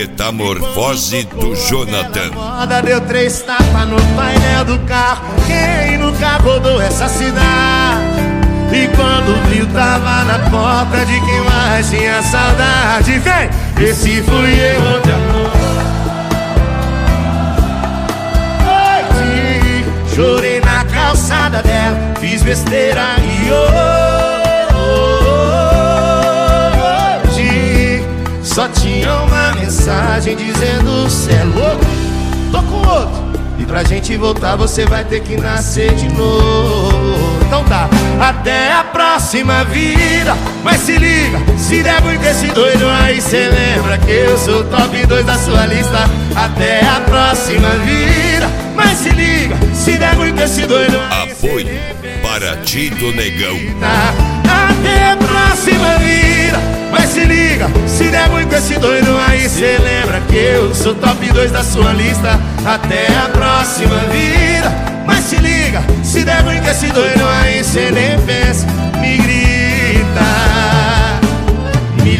Metamorfose do Jonathan. Moda deu 3 tapas no painel do carro. Quem nunca rodou essa cidade? E quando viu tava na porta de quem mais tinha saudade. Vem! Esse fui eu ontem à noite. Chorei na calçada dela, fiz besteira e hoje só tinha uma mensagem dizendo: cê é louco, tô com outro, e pra gente voltar você vai ter que nascer de novo. Então tá, até a próxima vida. Mas se liga, se der muito esse doido aí, cê lembra que eu sou o top 2 da sua lista. Até a próxima vida. Mas se liga, se der muito esse doido aí, apoio para ti do Negão. Até a próxima vida. Mas se liga, se der muito esse doido aí, cê lembra que eu sou top 2 da sua lista. Até a próxima vida. Mas se liga, se der muito esse doido aí, cê nem pensa, me grita, me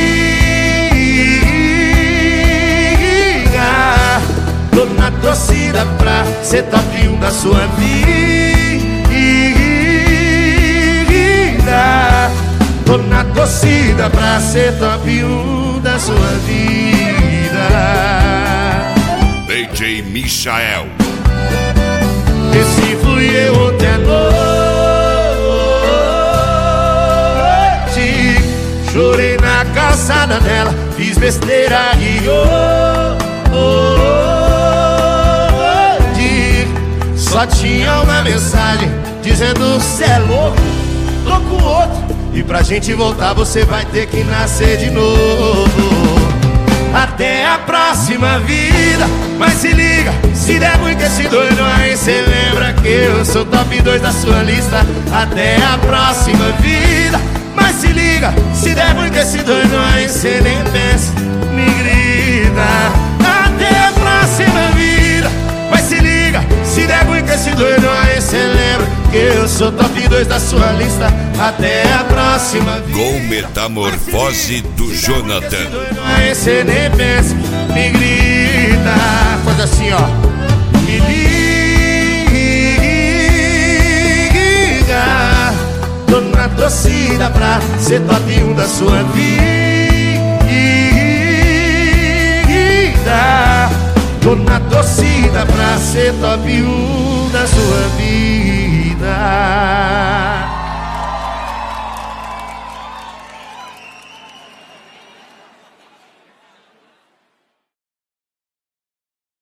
liga. Tô na torcida pra ser top 1 da sua vida. Tô na torcida pra ser top 1 da sua vida. DJ Michael. Esse fui eu ontem à noite. Chorei na calçada dela, fiz besteira e hoje só tinha uma mensagem dizendo: cê é louco, tô com outro, e pra gente voltar você vai ter que nascer de novo. Até a próxima vida. Mas se liga, se der muito esse doido aí, cê lembra que eu sou top 2 da sua lista. Até a próxima vida. Mas se liga, se der muito esse doido aí, cê nem pensa, me grita. Até a próxima vida. Mas se liga, se der muito esse doido aí, cê lembra que eu sou top 2 da sua lista. Até a próxima vida. Com Metamorfose do Jonathan. Aí cê nem pensa, me grita. Faz assim, ó. Me liga. Tô na torcida pra ser top 1 da sua vida. Tô na torcida pra ser top 1 da sua vida.